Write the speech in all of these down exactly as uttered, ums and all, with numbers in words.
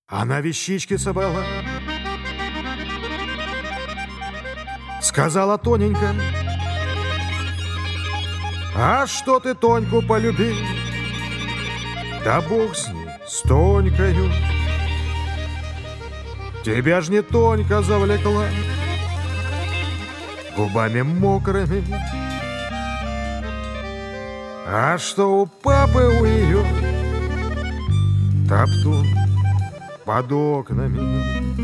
Она вещички собрала, сказала тоненько: а что ты Тоньку полюбил? Да бог с ней, с Тонькою. Тебя ж не Тонька завлекла губами мокрыми, а что у папы у ее топтун под окнами.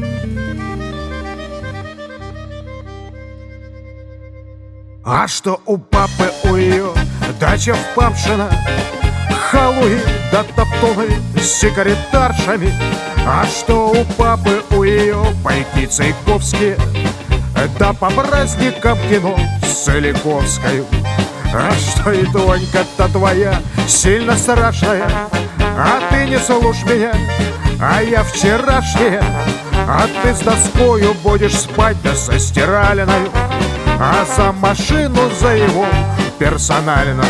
А что у папы у ее дача в Памшино, халуи да топтуны с секретаршами. А что у папы у ее пайки цейковские, да по праздникам кино с Целиковской. А что и Тонька-то твоя сильно страшная, а ты не слушай меня, а я вчерашняя. А ты с доскою будешь спать, да со стиральной, а за машину, за его персональную.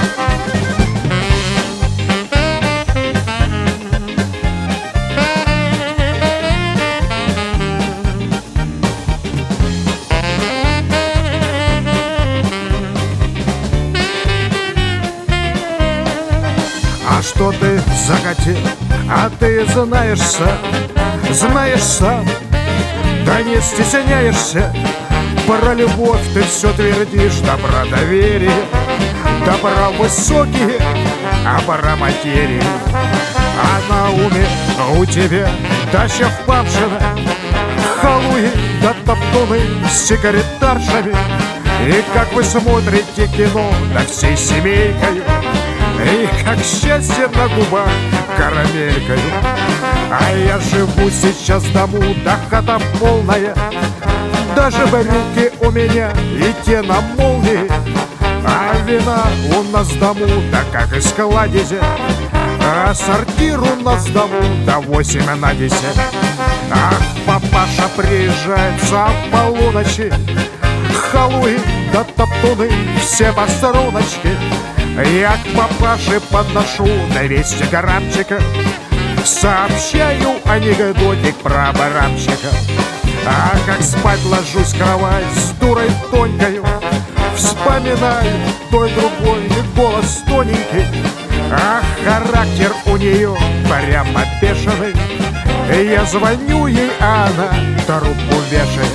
А что ты захотел, а ты знаешь сам, знаешь сам, да не стесняешься. Про любовь ты все твердишь, да про доверие, да про высокие, а про материи. А на уме у тебя дача в Памшино, халуи да топтуны с секретаршами. И как вы смотрите кино, да всей семейкою, и как счастье на губах карамелькою. А я живу сейчас в дому, да хата полная, даже брюки у меня и те на молнии. А вина у нас в дому, да как из кладези, а сортир у нас в дому, да восемь на десять. Ах, папаша приезжает за полуночи, халуи да топтуны все по струночке. Я к папаше подношу двести граммчиков, сообщаю анекдотик про баранчика. А как спать ложусь в кровать с дурой Тонькою, вспоминаю той другой голос тоненький. А характер у нее прямо бешеный. Я звоню ей, а она трубку вешает.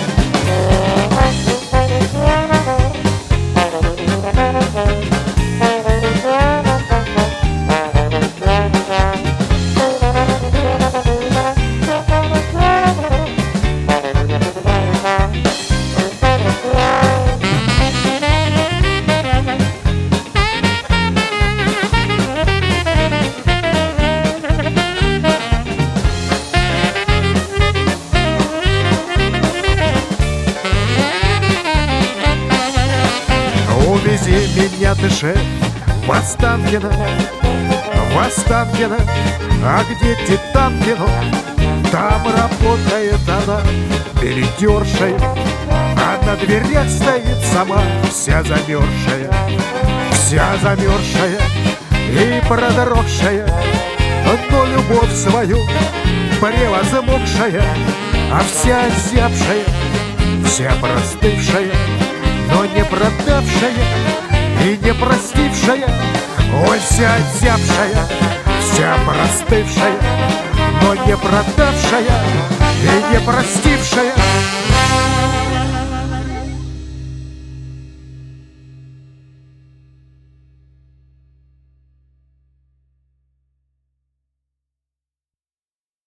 Увези меня ты, шеф, в Останкино, в Останкино. А где Титанкино? Там работает она билетершей, а на дверях стоит сама вся замерзшая, вся замерзшая и продрогшая, но любовь свою превозмогшая, а вся озябшая, вся простывшая, но не продавшая и не простившая. Ой, вся озябшая, вся простывшая, но не продавшая и не простившая.